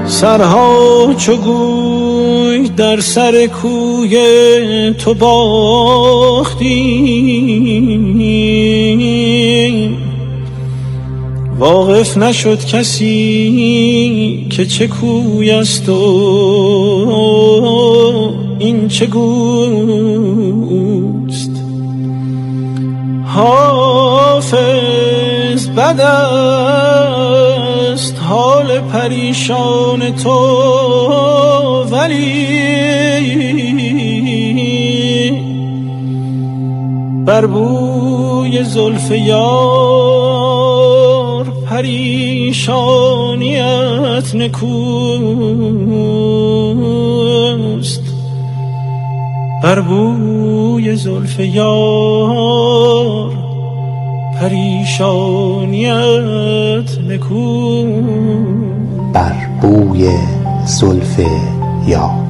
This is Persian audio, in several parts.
سرها چو گوی در سر کوی تو باختیم، واقف نشد کسی که چه کوی است و این چه گوست. حافظ بد است حال پریشان تو، ولی بر بوی زلف یار پریشانیت نکوست. بر بوی زلف یار پریشانیت نکوست. بر بوی زلف یار.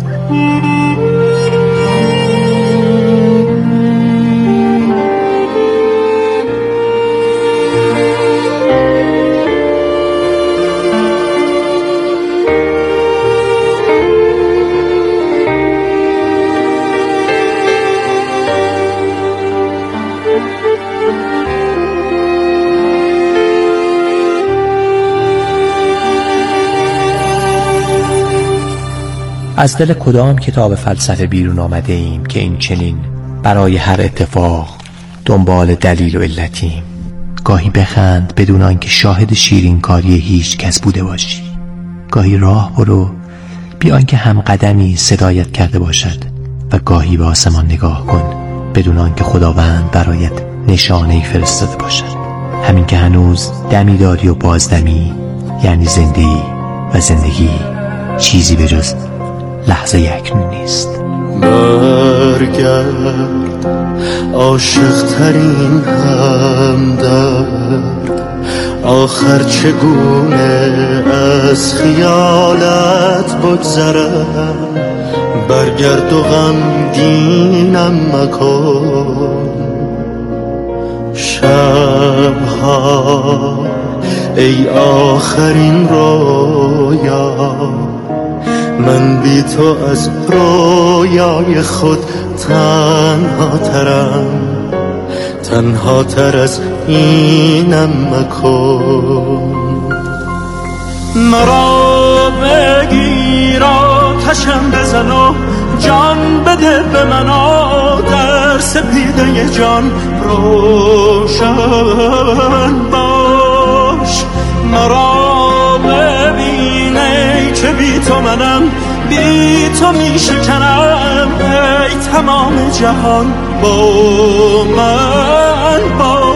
از دل کدام کتاب فلسفه بیرون آمده ایم که این چنین برای هر اتفاق دنبال دلیل و علتیم؟ گاهی بخند بدون آنکه شاهد شیرین کاری هیچ کس بوده باشی، گاهی راه برو بی آنکه هم قدمی صدایت کرده باشد، و گاهی به آسمان نگاه کن بدون آنکه خداوند برایت نشانه‌ای فرستاده باشد. همین که هنوز دمی داری و بازدمی، یعنی زندگی، و زندگی چیزی به جز لحظه اکنون نیست. برگرد عاشق ترین همدرد، آخر چگونه از خیالت بگذرم. برگرد و غمگینم مکن شبها ای آخرین رویا. من بی تو از رویای خود تنها ترم، تنها تر از اینم مکن. مرا بگیر آتشم بزن و جان بده به من، در سپیده جان روشن باش. مرا ببینه که بی تو منم، بی تو می شکنم، ای تمام جهان با من باش.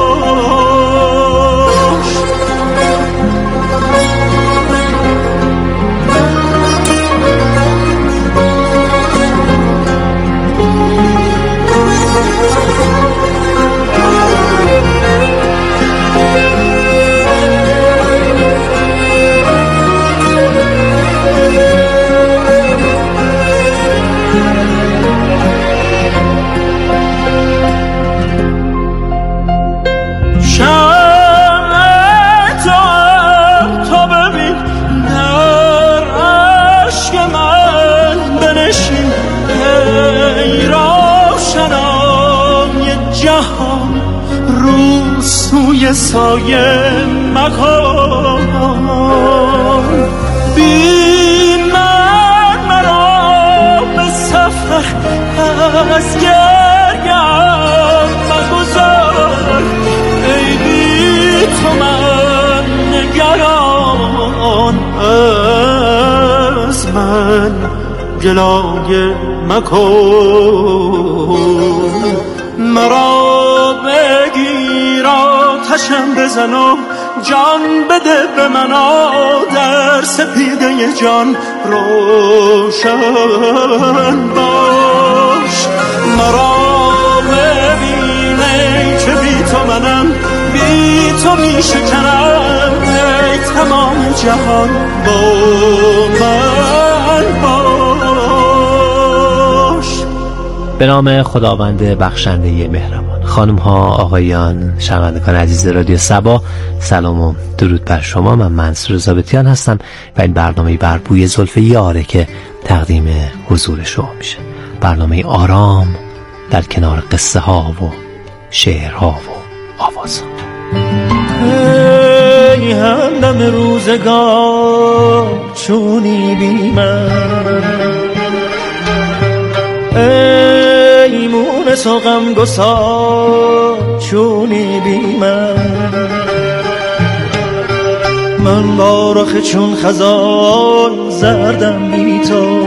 سایه مکن، بی من مرا به سفر از گریم مگذار. ای بی تو من نگران، از من گلایه مکن. مرا بگیر آتشم بزن و جان بده به من، در سپیده جان روشن باش. مرا ببینه که بی تو منم، بی تو می شکنم، ای تمام جهان با من باش. به نام خداوند بخشنده مهربان. خانم ها، آقایان، شنوندگان عزیز رادیو صبا، سلام و درود بر شما. من منصور ضابطیان هستم و این برنامه بر بوی زلف یاره که تقدیم حضور شما میشه. برنامه آرام در کنار قصه ها و شعرها و آواز ها. ای همدم روزگار چونی بی من، ای مونس و غم گسار چونی بی من با رخ چون خزان زردم بی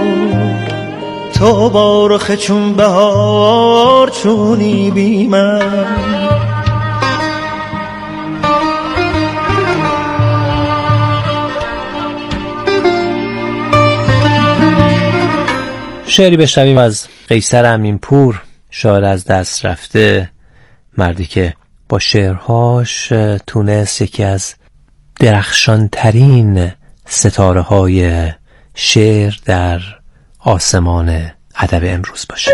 تو با رخ چون بهار چونی بی من. شعری بشنویم از قیصر امینپور، شاعر از دست رفته، مردی که با شعرهاش تونست یکی از درخشانترین ستاره های شعر در آسمان ادب امروز باشه.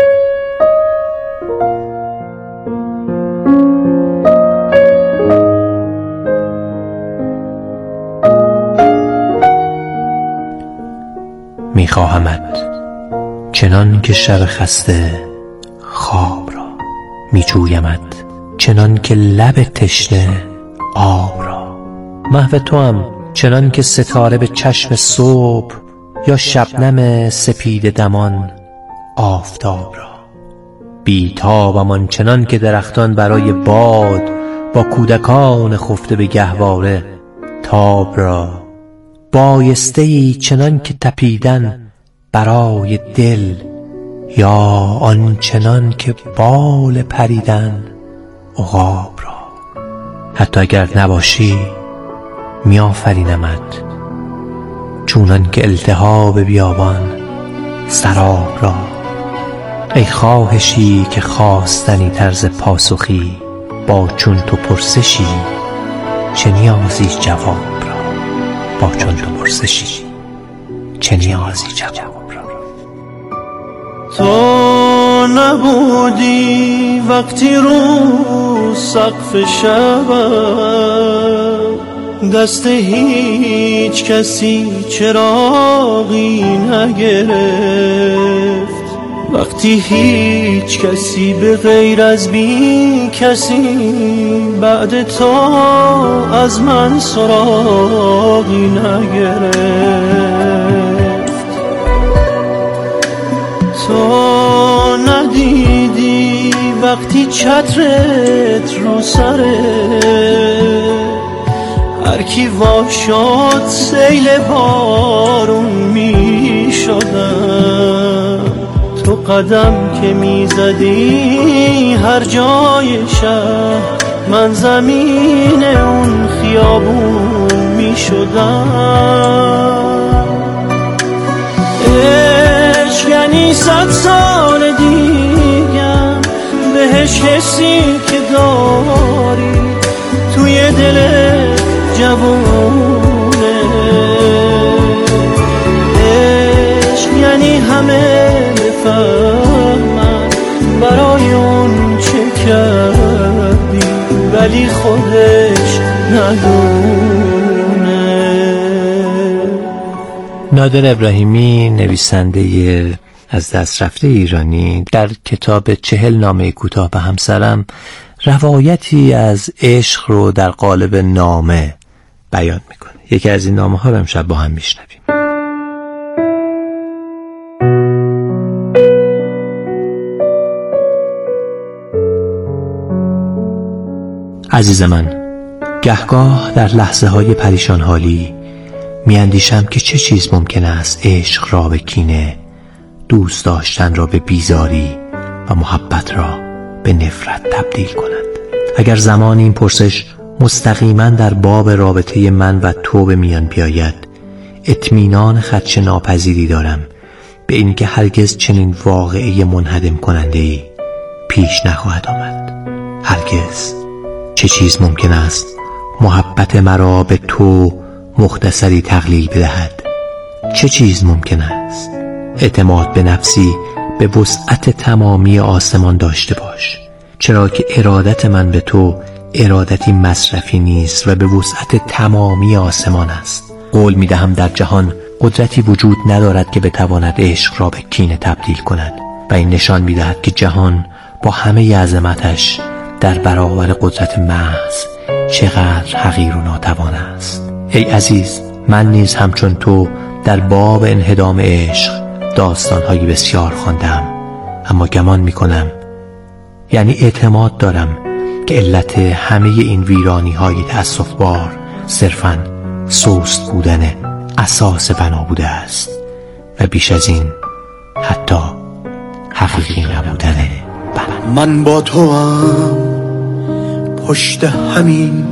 میخواهمت چنان که شب خسته خواب را، میجویمت چنان که لب تشنه آب را. محو توام چنان که ستاره به چشم صبح، یا شبنم سپید دمان آفتاب را. بیتابم آنچنان که درختان برای باد، با کودکان خفته به گهواره تاب را. بایسته‌ای چنان که تپیدن برای دل، یا آنچنان که بال پریدن عقاب را. حتی اگر نباشی میآفرینمت چونان که التهاب بیابان سراب را. ای خواهشی که خواستنی طرز پاسخی، با چون تو پرسشی چه نیازی جواب را. با چون تو پرسشی چه نیازی جواب را. تو نبودی وقتی رو سقف شب دست هیچ کسی چراغی نگرفت، وقتی هیچ کسی به غیر از بی کسی بعد تو از من سراغی نگرفت. تو ندیدی وقتی چترت رو سره هر کی وا شد سیل بارون می شدم. تو قدم که می زدی هر جای شهر، من زمین اون خیابون می شدم. عشق یعنی 100 سال دیگم بهش حسی که داری توی دلت جوونه. عشق یعنی همه بفهمن برای اون چه کردی، ولی خودش ندونه. نادر ابراهیمی، نویسنده از دست رفته ایرانی، در کتاب 40 نامه کوتاه به همسرم روایتی از عشق رو در قالب نامه بیان میکنه. یکی از این نامه ها رو امشب با هم میشنویم. عزیز من، گهگاه در لحظه های پریشان حالی میاندیشم که چه چیز ممکن است عشق را به کینه، دوست داشتن را به بیزاری و محبت را به نفرت تبدیل کند. اگر زمان این پرسش مستقیما در باب رابطه من و تو به میان بیاید، اطمینان خدشه ناپذیری دارم به اینکه هرگز چنین واقعه منهدم کننده‌ای پیش نخواهد آمد. هرگز. چه چیز ممکن است محبت مرا به تو مختصری تقلیل بدهد؟ چه چیز ممکن است؟ اعتماد به نفسی به وسعت تمامی آسمان داشته باش، چرا که ارادت من به تو ارادتی مصرفی نیست و به وسعت تمامی آسمان است. قول می دهم در جهان قدرتی وجود ندارد که بتواند عشق را به کینه تبدیل کند و این نشان می دهد که جهان با همه عظمتش در برابر قدرت محض چقدر حقیر و ناتوان است. ای عزیز، من نیز همچون تو در باب انهدام عشق داستان‌های بسیار خواندم، اما گمان می‌کنم، یعنی اعتماد دارم که علت همه این ویرانی‌های تأسف‌بار صرفاً سست بودن اساس بنا بوده است و بیش از این حتی حقیقی نبودن بنا. من با تو هم پشت همین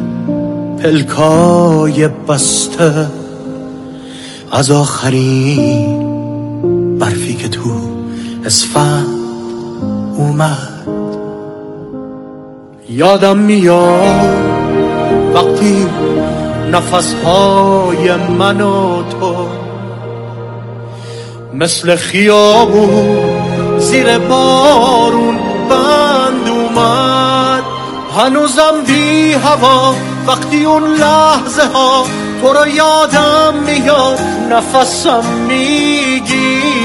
پلکای بسته، از آخرین برفی که تو اسفند اومد یادم میاد وقتی نفسهای من و تو مثل خیابون زیر بارون بند اومد. هنوزم بی هوا وقتی اون لحظه ها تو رو یادم میاد، نفسم میگیره.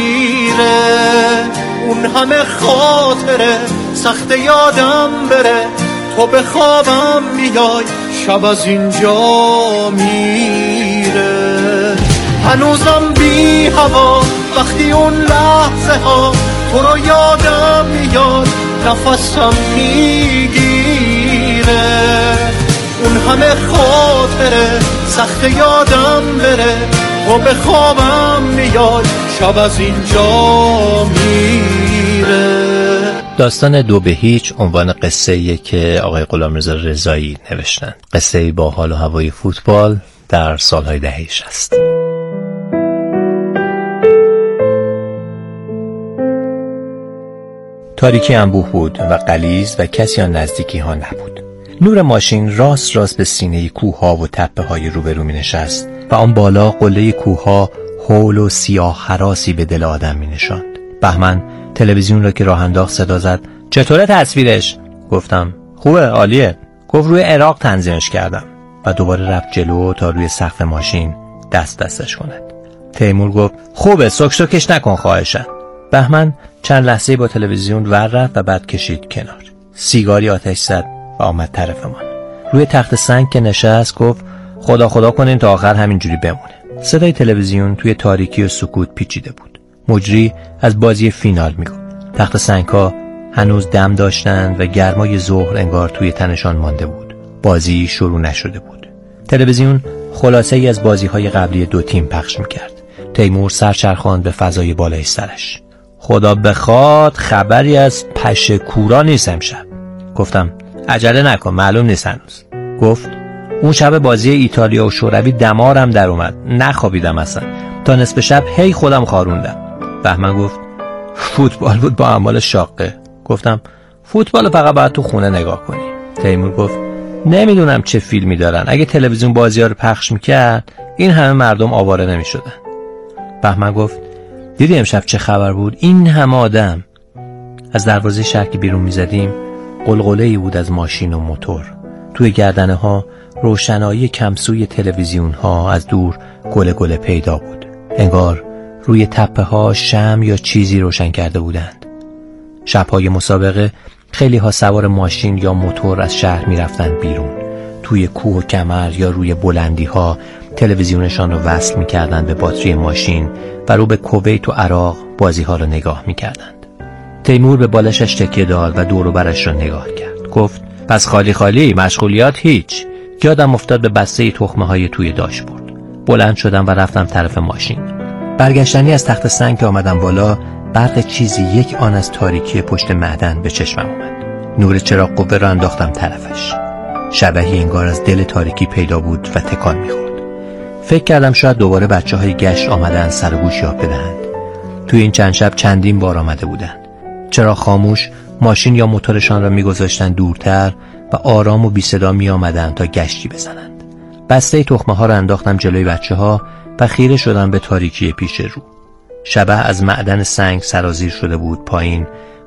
اون همه خاطره سخت یادم بره، تو به خوابم میای شب از اینجا میره. هنوزم بی هوا وقتی اون لحظه ها تو رو یادم میاد، نفسم میگیره. اون همه خاطره سخت یادم بره، تو به خوابم میای شب از اینجا میره. داستان 2-0 عنوان قصه‌ایه که آقای غلامرضا رضایی نوشتن. قصه‌ای با حال و هوای فوتبال در سالهای دهه‌ش است. تاریکی انبوه بود و غلیظ و کسی آن نزدیکی ها نبود. نور ماشین راست به سینه کوه‌ها و تپه‌های روبرو می‌نشست و آن بالا قله کوه‌ها هول و سیاه هراسی به دل آدم می‌نشاند. بهمن تلویزیون را که راه انداخت صدا زد: چطوره تصویرش؟ گفتم خوبه، عالیه. گفت روی عراق تنظیمش کردم و دوباره رفت جلو تا روی سقف ماشین دستش کند. تیمور گفت خوبه، سکسکش نکن خواهشن. بهمن چند لحظه با تلویزیون ور رفت و بعد کشید کنار. سیگاری آتش زد و آمد طرف من. روی تخت سنگ که نشست گفت خدا کنین تا آخر همینجوری بمونه. صدای تلویزیون توی تاریکی و سکوت پیچیده بود. مجری از بازی فینال میگفت. تخت سنگ‌ها هنوز دم داشتند و گرمای ظهر انگار توی تنشان مانده بود. بازی شروع نشده بود. تلویزیون خلاصه‌ای از بازی‌های قبلی دو تیم پخش می‌کرد. تیمور سرچرخاند به فضای بالای سرش. خدا بخواد خبری از پشه کورا نیست امشب. گفتم عجله نکن، معلوم نیست هنوز. گفت اون شب بازی ایتالیا و شوروی دمارم در اومد، نخوابیدم اصلا، تا نصف شب هی خودم خاروندم. بهمن گفت فوتبال بود با اعمال شاقه. گفتم فوتبال فقط باید تو خونه نگاه کنی. تیمور گفت نمیدونم چه فیلمی دارن، اگه تلویزیون بازی‌ها رو پخش میکرد این همه مردم آواره نمیشدن. بهمن گفت دیدی امشب چه خبر بود؟ این همه آدم. از دروازه شهر که بیرون میزدیم قلقله‌ای بود از ماشین و موتور. توی گردنه ها روشنایی کمسوی تلویزیون ها از دور گله پیدا بود. انگار روی تپه ها شمع یا چیزی روشن کرده بودند. شب‌های مسابقه خیلی ها سوار ماشین یا موتور از شهر می رفتند بیرون. توی کوه و کمر یا روی بلندی ها تلویزیونشان رو وصل می کردند به باتری ماشین و رو به کویت و عراق بازی ها رو نگاه می کردند. تیمور به بالشش تکیه داد و دور و برش رو نگاه کرد. گفت پس خالی مشغولیات هیچ. یادم افتاد به بسته تخمه های توی داشبورد. بلند شدم و رفتم طرف ماشین. برگشتنی از تخت سنگ که آمدم بالا، برق چیزی یک آن از تاریکی پشت معدن به چشمم اومد. نور چراغ قوه را انداختم طرفش. شبحی انگار از دل تاریکی پیدا بود و تکان می‌خورد. فکر کردم شاید دوباره بچه‌های گشت آمدن سر و گوش یاب بدهند. توی این چند شب چندین بار آمده بودند. چراغ خاموش، ماشین یا موتورشان را می‌گذاشتن دورتر و آرام و بی صدا می‌آمدند تا گشتی بزنند. بسته تخمه‌ها را انداختم جلوی بچه‌ها و خیره شدم به تاریکی پیش رو. شبح از معدن سنگ سرازیر شده بود پایین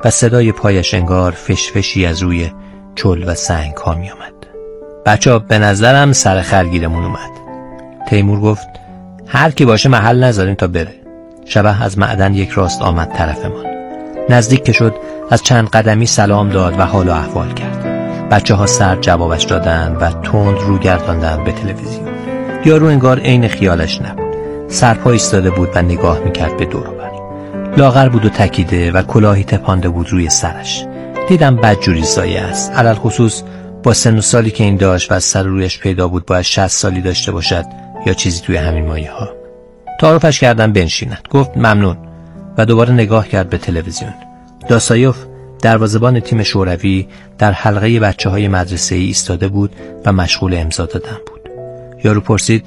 و صدای پایش انگار فشفشی از روی چل و سنگ ها می آمد. بچه‌ها به نظرم سر خرگیرمون اومد. تیمور گفت هر کی باشه محل نذارین تا بره. شبح از معدن یک راست آمد طرفمان. نزدیک که شد از چند قدمی سلام داد و حال و احوال کرد. بچه‌ها سر جوابش دادن و تند رو گرداندن به تلویزیون. یارو انگار عین خیالش نبود. سرپا ایستاده بود و نگاه میکرد به دور و بر. لاغر بود و تکیده و کلاهی تپانده بود روی سرش. دیدم بدجوری سایه است. علل خصوص با سن و سالی که این داشت و از سر رویش پیدا بود باید 60 سالی داشته باشد یا چیزی توی همین مایه ها. تعارفش کردم بنشیند. گفت ممنون و دوباره نگاه کرد به تلویزیون. داسایوف دروازه‌بان تیم شوروی در حلقه بچه‌های مدرسه‌ای ایستاده بود و مشغول امضا دادن بود. یارو پرسید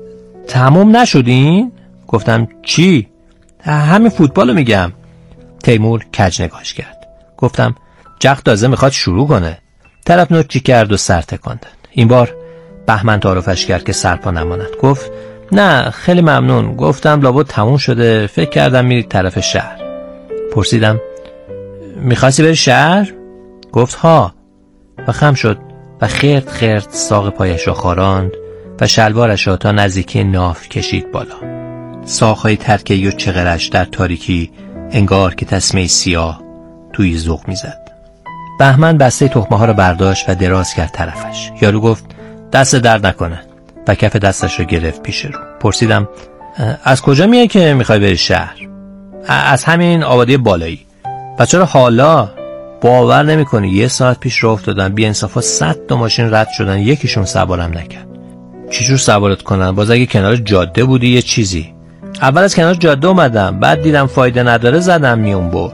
تمام نشدین؟ گفتم چی؟ همین فوتبالو میگم. تیمور کج نگاهش کرد. گفتم جق تازه میخواد شروع کنه. طرف نوچی کرد و سر تکان داد. این بار بهمن تعارفش کرد که سرپا نماند. گفت نه خیلی ممنون. گفتم لابد تموم شده، فکر کردم میرید طرف شهر. پرسیدم میخواستی بری شهر؟ گفت ها و خم شد و خرد خرد ساق پایش را خاراند و شلوارش را تا نزدیکی ناف کشید بالا. ساقهای ترکه‌ای و چغرش در تاریکی انگار که تسمه سیاه توی ذوق میزد. بهمن بسته تخمه ها را برداشت و دراز کرد طرفش. یارو گفت دست درد نکنه و کف دستش را گرفت پیش رو. پرسیدم از کجا میای که میخوای بری شهر؟ از همین آبادی بالایی. و چرا حالا؟ باور نمیکنی 1 ساعت پیش راه افتادم، بی انصافا 100 تا ماشین رد شدن، یکیشون سوارم نکرد. چجور سوارت کنن؟ باز اگه کنار جاده بودی یه چیزی. اول از کنار جاده اومدم، بعد دیدم فایده نداره زدم میون بر.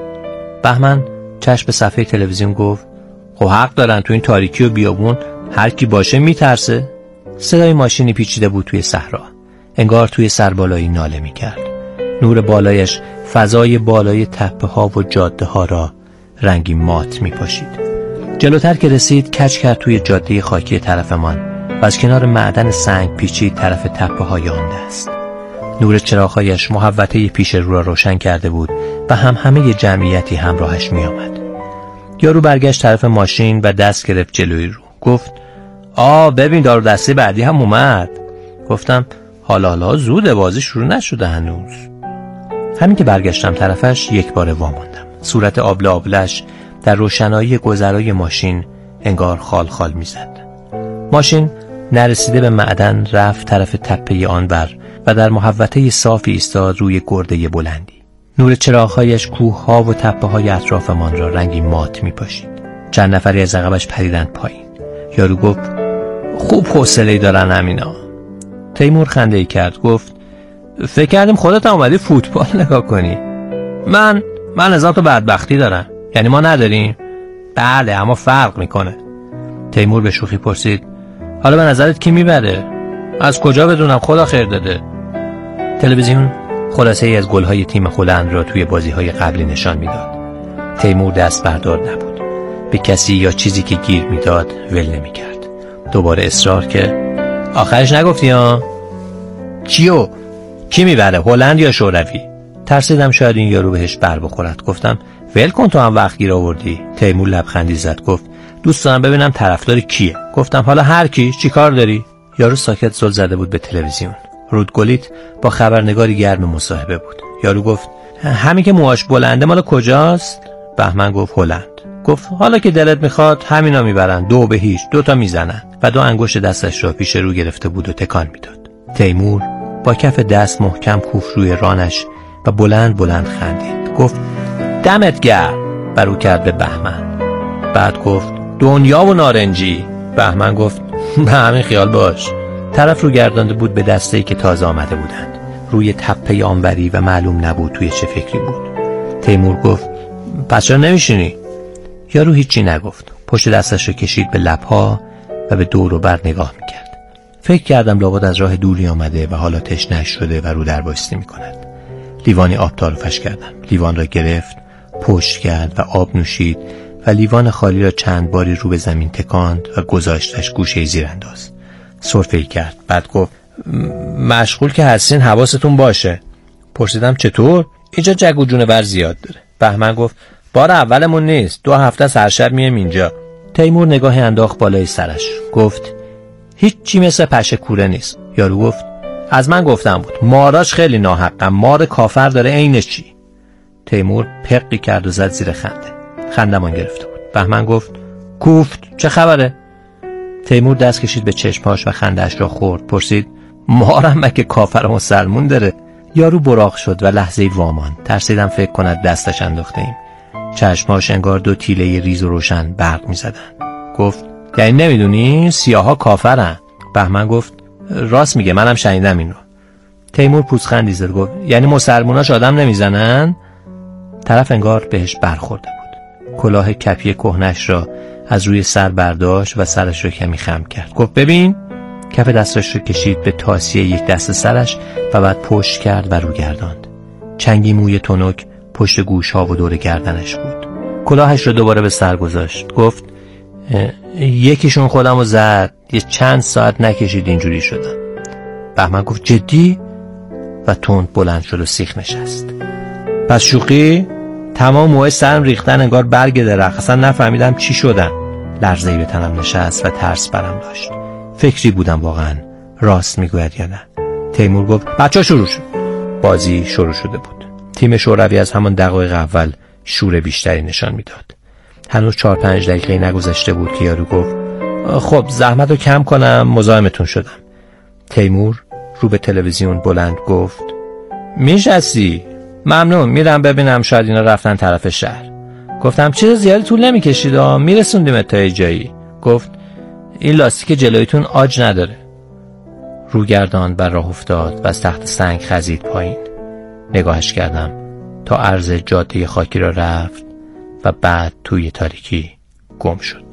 بهمن چشم به صفحه تلویزیون گفت خب حق دارن، تو این تاریکی و بیابون هر کی باشه میترسه. صدای ماشینی پیچیده بود توی صحرا. انگار توی سربالایی ناله میکرد. نور بالایش فضای بالای تپه ها و جاده ها را رنگی مات میپاشید. جلوتر که رسید کج کرد توی جاده خاکی طرفمان و از کنار معدن سنگ پیچید طرف تپه های آن دست. نور چراغ‌هایش محوطه پیش رو را روشن کرده بود و همه جمعیتی همراهش می آمد. یارو برگشت طرف ماشین و دست گرفت جلوی رو. گفت ببین دارو دسته بعدی هم اومد. گفتم حالا زوده، بازی شروع نشده هنوز. همین که برگشتم طرفش یک بار واماندم. صورت آبلش در روشنایی گذرای ماشین انگار خال خال می زد. ماشین نرسیده به معدن رفت طرف تپه آنور و در محوطه صافی ایستاد روی گرده بلندی. نور چراغ‌هایش کوه‌ها و تپه‌های اطرافمان را رنگی مات می‌پاشید. چند نفری از عقبش پریدند پایین. یارو گفت خوب حوصله‌ای دارن همینا. تیمور خنده‌ای کرد. گفت فکر کردم خودت اومدی فوتبال نگاه کنی. من از تو بدبختی دارم. یعنی ما نداریم؟ بله اما فرق میکنه. تیمور به شوخی پرسید حالا به نظرت کی میبره؟ از کجا بدونم، خدا خیر داده. تلویزیون خلاصه ای از گل‌های تیم هلند را توی بازی‌های قبلی نشان میداد. تیمور دست بردار نبود. به کسی یا چیزی که گیر میداد ول نمی‌کرد. دوباره اصرار که آخرش نگفتی ها؟ چیو؟ کی میبره، هلند یا شوروی؟ ترسیدم شاید این یارو بهش بر بخورد. گفتم ول کن، تو هم وقت گیر آوردی. تیمور لبخندی زد. گفت دوست دارم ببینم طرفدار کیه. گفتم حالا هر کی، چی کار داری؟ یارو ساکت زل زده بود به تلویزیون. رودگلیت با خبرنگاری گرم مصاحبه بود. یارو گفت همین که موهاش بلنده مال کجاست؟ بهمن گفت هلند. گفت حالا که دلت میخواد همینا میبرن، 2-0، 2 تا میزنن. و 2 انگشت دستش را پیش رو گرفته بود و تکان میداد. تیمور با کف دست محکم کوف روی رانش و بلند خندید. گفت دمت گرم. برو کرد به بهمن. بعد گفت دنیا و نارنجی. بهمن گفت به همین خیال باش. طرف رو گردانده بود به دسته‌ای که تازه آمده بودند. روی تپه آنوری و معلوم نبود توی چه فکری بود. تیمور گفت پس چرا نمیشینی؟ یارو هیچی نگفت. پشت دستش رو کشید به لب‌ها و به دور و بر نگاه میکرد. فکر کردم لابد از راه دوری آمده و حالا تشنه‌اش شده و رو در بایستی میکند. لیوانی آب تعارفش کردم. لیوان را گرفت، پشت کرد و آب نوشید و لیوان خالی را چند باری رو به زمین تکاند و گذاشتش گوشه زیر انداز. سرفه‌ای کرد. بعد گفت مشغول که هستین حواستون باشه. پرسیدم چطور؟ اینجا جگ و جونور زیاد داره. بهمن گفت بار اولمون نیست، 2 هفته هر شب میایم اینجا. تیمور نگاهی انداخت بالای سرش. گفت هیچی مثل پشه کوره نیست. یارو گفت از من گفتم بود، ماراش خیلی ناحقم، مار کافر داره عینش چی. تیمور پقی کرد و زد زیر خنده. خندمان گرفته بود. بهمن گفت کوفت، چه خبره؟ تیمور دست کشید به چشماش و خنده‌اش را خورد. پرسید مارم مگه کافر مسلمون داره؟ یارو براق شد و لحظه‌ای واماند. ترسیدم فکر کند دستش انداخته ایم. چشماش انگار 2 تیله ریز و روشن برق می‌زدن. گفت یعنی نمیدونی سیاها کافرن؟ بهمن گفت راست میگه، منم شنیدم اینو. تیمور پوزخندی زد. گفت یعنی مسلموناش آدم نمیزنن؟ طرف انگار بهش برخورده بود. کلاه کپی کهنش را از روی سر برداشت و سرش رو کمی خم کرد. گفت ببین. کف دستش رو کشید به تاسیه یک دست سرش و بعد پشت کرد و رو گرداند. چنگی موی تنک پشت گوش‌ها و دور گردنش بود. کلاهش رو دوباره به سر گذاشت. گفت یکیشون خودمو زد، یه چند ساعت نکشید اینجوری شدم. بهمن گفت جدی؟ و تند بلند شد و سیخ نشست. پس شوخی؟ تمام موهای سرم ریختن انگار برگ درخت، اصلا نفهمیدم چی شدن. لرزه‌ای به تنم نشست و ترس برم داشت. فکری بودم واقعا راست میگوید یا نه. تیمور گفت بچه شروع شد. بازی شروع شده بود. تیم شوروی از همان دقایق اول شور بیشتری نشان میداد. هنوز 4-5 دقیقه نگذشته بود که یارو گفت خب زحمت رو کم کنم، مزاحمتون شدم. تیمور رو به تلویزیون بلند گفت میشستی؟ ممنون، میرم ببینم شاید اینا رفتن طرف شهر. گفتم چیز زیادی طول نمیکشید، میرسوندیم تا جایی. گفت این لاستیک جلویتون آج نداره. رو گرداند و راه افتاد و از تخت سنگ خزید پایین. نگاهش کردم تا عرض جاده خاکی را رفت و بعد توی تاریکی گم شد.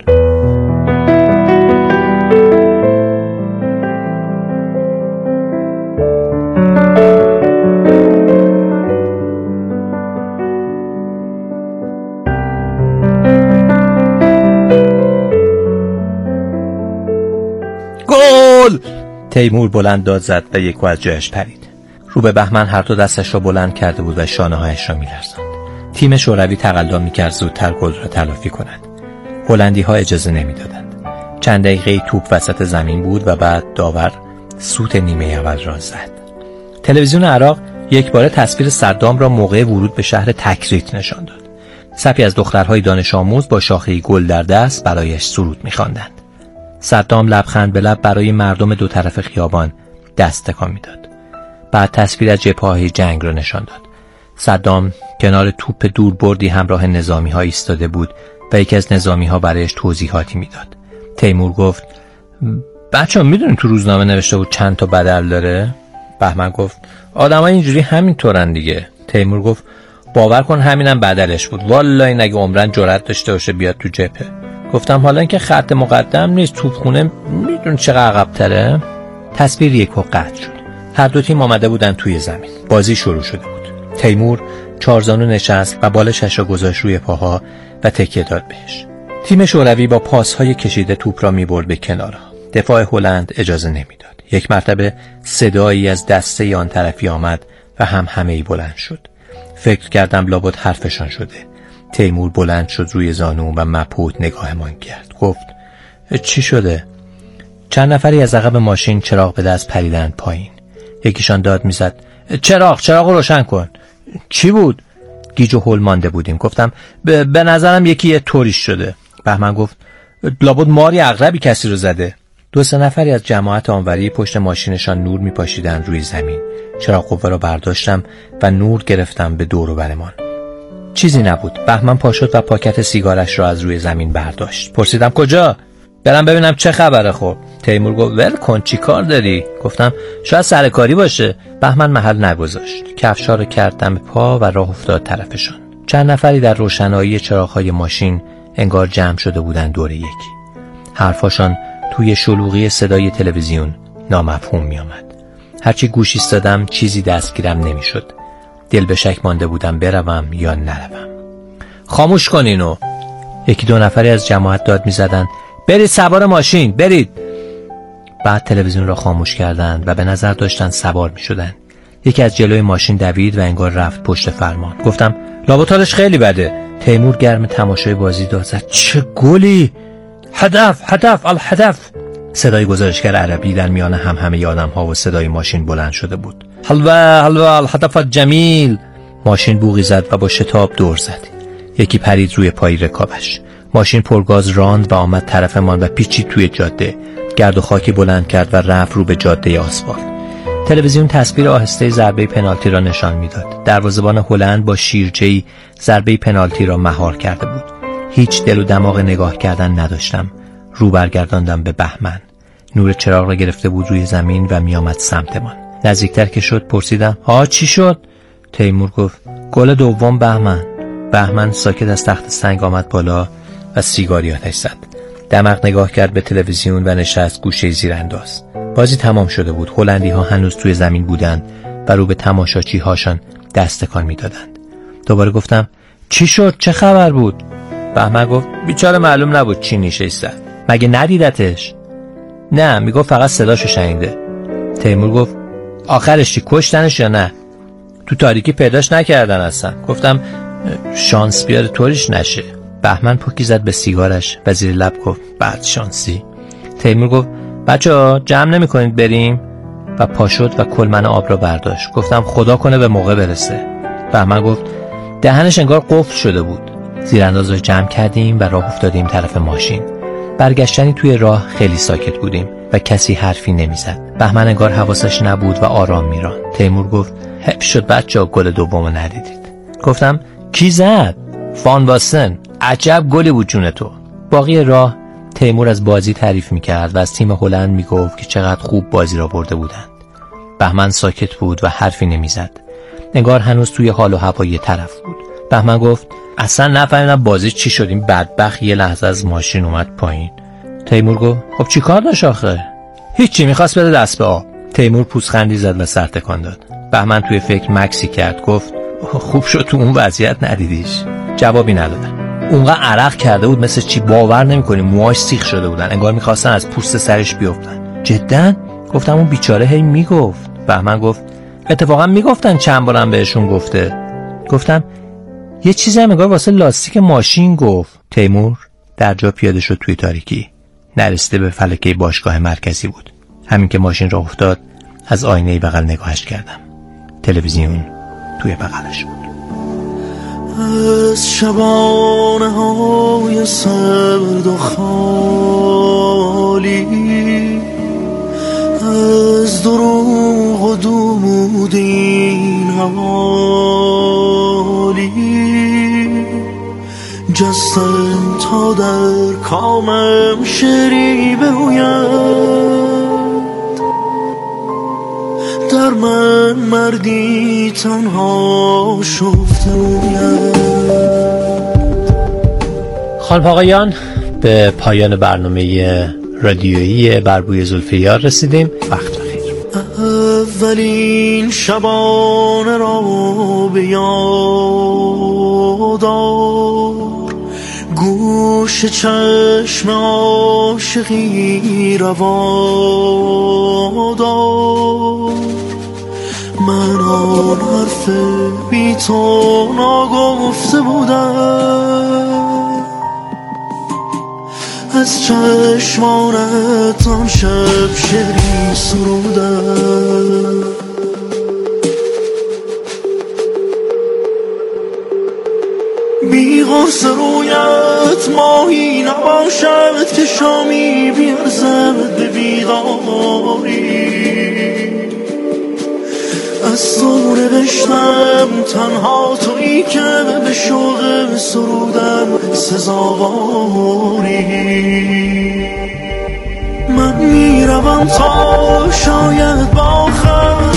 گل! تیمور بلند داد زد و یکو از جایش پرید. رو به بهمن هر 2 دستش را بلند کرده بود و شانه‌هایش را می‌لرزاند. تیم شوروی تقلا می‌کرد زودتر گل را تلافی کند. هلندی‌ها اجازه نمی‌دادند. چند دقیقه توپ وسط زمین بود و بعد داور سوت نیمه اول را زد. تلویزیون عراق یکباره تصویر صدام را موقع ورود به شهر تکریت نشان داد. صفی از دخترهای دانش آموز با شاخه‌ای گل در دست برایش سرود می‌خواندند. صدام لبخند به لب برای مردم 2 طرف خیابان دست تکان می‌داد. بعد تصویر از جبهه‌های جنگ را نشان داد. صدام کنار توپ دوربردی همراه نظامی‌ها ایستاده بود و یکی از نظامی‌ها برایش توضیحاتی میداد. تیمور گفت بچه‌ها میدونین تو روزنامه نوشته بود چند تا بدل داره؟ بهمن گفت آدم‌ها اینجوری همینطورن دیگه. تیمور گفت باور کن همینم بدلش بود، والله این اگه عمرن جرأت داشته باشه بیاد تو جبهه. گفتم حالا اینکه خط مقدم نیست، توپخونه میدون چقدر عقب‌تره. تصویر یکو قطع شد. هر 2 تیم آمده بودن توی زمین. بازی شروع شده بود. تیمور 4 زانو نشست و بالشش را گذاشت روی پاها و تکیه داد بهش. تیم شوروی با پاس‌های کشیده توپ را می‌برد به کنارها. دفاع هلند اجازه نمیداد. یک مرتبه صدایی از دسته آن طرفی آمد و همهمه‌ای بلند شد. فکر کردم لابد حرفشان شده. تیمور بلند شد روی زانو و مبهوت نگاهمان کرد. گفت چی شده؟ چند نفری از عقب ماشین چراغ به دست پریدند پایین. یکیشان داد میزد چراغ رو روشن کن. چی بود؟ گیج و هول مانده بودیم. گفتم به نظرم یکی یه طوریش شده. بهمن گفت لابد ماری عقربی کسی رو زده. 2-3 نفری از جماعت آنوری پشت ماشینشان نور میپاشیدند روی زمین. چراغ قوه را برداشتم و نور گرفتم به دور و برمان. چیزی نبود. بهمن پا شد و پاکت سیگارش را از روی زمین برداشت. پرسیدم کجا؟ برم ببینم چه خبره. خب تیمور گفت ول کن، چی کار داری؟ گفتم شاید سرکاری باشه. بهمن محل نگذاشت. کفشا رو کرد دم پا و راه افتاد طرفشان. چند نفری در روشنایی چراغ‌های ماشین انگار جمع شده بودند دور یکی. حرفاشان توی شلوغی صدای تلویزیون نامفهوم می آمد. هرچی گوش ایستادم چیزی دستگیرم نمی شد. دل به شک مانده بودم بروم یا نروم. خاموش کن اینو. 1-2 نفری از جماعت داد می زدن برید سوار ماشین، برید. بعد تلویزیون را خاموش کردند و به نظر داشتن سوار می شدن. یکی از جلوی ماشین دوید و انگار رفت پشت فرمان. گفتم لابد حالش خیلی بده. تیمور گرم تماشای بازی داد زد. چه گلی! هدف الهدف! صدای گزارشگر عربی در میان همه آدم‌ها و صدای ماشین بلند شده بود. حلوه الهدف جمیل! ماشین بوقی زد و با شتاب دور زد. یکی پرید روی پای رکابش. ماشین پرگاز راند و آمد طرفمان و پیچید توی جاده. گرد و خاکی بلند کرد و رفت رو به جاده آسفالت. تلویزیون تصویر آهسته ضربه پنالتی را نشان میداد. دروازه‌بان هلند با شیرجه‌ای ضربه پنالتی را مهار کرده بود. هیچ دل و دماغ نگاه کردن نداشتم. رو برگرداندم به بهمن. نور چراغ را گرفته بود روی زمین و میآمد سمتمان. نزدیکتر که شد پرسیدم چی شد؟ تیمور گفت گل دوم بهمن. بهمن ساکت از تخت سنگ آمد بالا و سیگاری آتش زد. دماغ نگاه کرد به تلویزیون و نشست گوشه زیرانداز. بازی تمام شده بود. هلندی ها هنوز توی زمین بودند و رو به تماشاچی هاشان دست تکان میدادند. دوباره گفتم چی شد؟ چه خبر بود؟ بهمن گفت بیچاره معلوم نبود چی نشسته. مگه ندیدتش؟ نه، میگفت فقط صداشو شنیده. تیمور گفت آخرش چی، کشتنش یا نه؟ تو تاریکی پیداش نکردن اصلا. گفتم شانس بیاره طوریش نشه. بهمن پوکی زد به سیگارش و زیر لب گفت بعد شانسی. تیمور گفت بچه‌ها جمع نمی‌کنید بریم؟ و پا شد و کلمن آب را برداشت. گفتم خدا کنه به موقع برسه. بهمن گفت دهنش انگار قفل شده بود. زیرانداز را جمع کردیم و راه افتادیم طرف ماشین. برگشتنی توی راه خیلی ساکت بودیم و کسی حرفی نمیزد. بهمن انگار حواسش نبود و آرام میراند. تیمور گفت حیف شد بچه‌ها گل دومو ندیدید. گفتم کی زد؟ فان باستن. عجب گلی بود جون تو. باقی راه تیمور از بازی تعریف میکرد و از تیم هلند میگفت که چقدر خوب بازی را برده بودند. بهمن ساکت بود و حرفی نمیزد. انگار هنوز توی حال و هوای طرف بود. بهمن گفت اصلا نفهمیدم بازی چی شد. این بدبخت یه لحظه از ماشین اومد پایین. تیمور گفت خب چی کار داشت آخه؟ هیچی، میخواست بده دست به آب. تیمور پوزخندی زد و سر تکان داد. بهمن توی فکر مکسی کرد. گفت خوب شد تو اون وضعیت ندیدیش. جوابی ندادم. اونقدر عرق کرده بود مثل چی باور نمی‌کنی موهاش سیخ شده بودن. انگار می‌خواستن از پوست سرش بیفتن. جداً؟ گفتم اون بیچاره هی میگفت. بهمن گفت اتفاقا میگفتن چند بارم بهشون گفته. گفتم یه چیزی هم انگار واسه لاستیک ماشین گفت. تیمور در جا پیاده شد توی تاریکی. نرسیده به فلکه باشگاه مرکزی بود. همین که ماشین راه افتاد از آینه بغل نگاهش کردم. تلویزیون توی بغلش بود. از شبانه های سرد و خالی، از دروغ و دود این حوالی، جستم تا در کامم شری بگوید در من مردی تنها شفته بوید. خانم آقایان، به پایان برنامه رادیویی بر بوی زلفیار رسیدیم. وقت بخیر. اولین شبانه را به یاد آر، گوش چشم عاشقی روا دار. من آن حرف بی تو ناگفته بودم، از چشمانت آن شب شعری سرودم. بی غصه رویت ماهی نباشد که شامی بیرزد به بیداری. از تو نوشتم تنها تویی که به شوق سرودم سزاواری. من میروم تا شاید با آخر